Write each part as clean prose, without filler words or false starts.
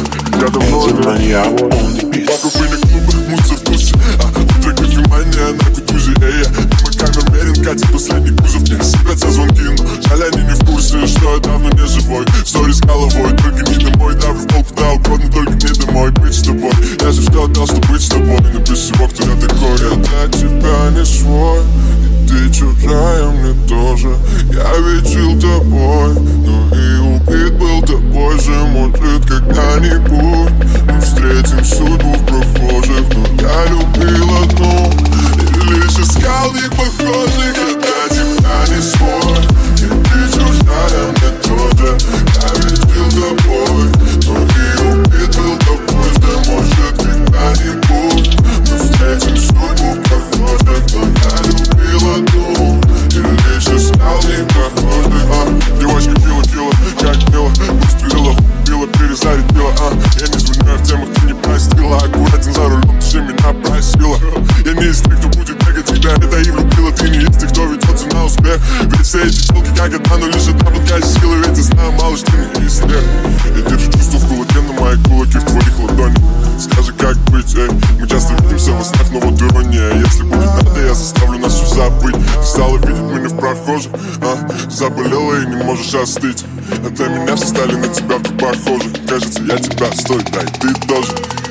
Я давно вокруг были клубы, мусор в душе, утро кофемания на кутузе. Мимо камер мерен катит последний кузов. Мне сыпятся звонки, но жаль они не в курсе, что я давно не живой. Ссори с головой, только не домой. Давлю в пол куда угодно, только не домой. Быть с тобой, я же все отдал, чтобы быть с тобой. Но без всего, кто я такой. Я для тебя не свой, и ты чужая мне тоже. Я ведь жил тобой, но и убит был тобой же. Может, когда-нибудь мы встретим судьбу в прохожих. Но я любил одну и лишь искал их похожих. Я для тебя не свой, и ты чужая мне тоже. Я ведь жил тобой, но и убит был тобой же. Может, когда-нибудь мы встретим судьбу в прохожих. Но я любил одну и лишь искал их похожих. Девочка пила, как мило, выстрелила, била, перезарядила. Я не звоню, я в темах, ты не простила. Аккуратен за рулем, ты же меня просила. Я не из тех, кто будет бегать тебя. Это и влюбила, ты не из тех, кто ведется на успех. Ведь все эти челки как одна, но лишь одна подкаст силы. Ведь я знаю, малыш, ты не из тех. Я держу чувство в кулаке, но мои кулаки в твоих ладонях. Скажи, как быть, мы часто видимся во снах, но вот ирония. Если будет надо, я заставлю нас все забыть. Ты стала видеть меня в прохожих, заболела и не можешь остыть. А для меня все стали на тебя вдруг похожи. Кажется, я тебя стою, да и ты тоже.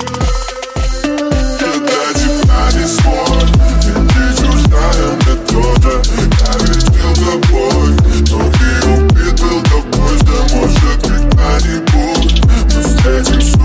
Я для тебя не свой, и ты чужая мне тоже. Я ведь жил тобой, но и убит был тобой же. Может, когда-нибудь мы встретимся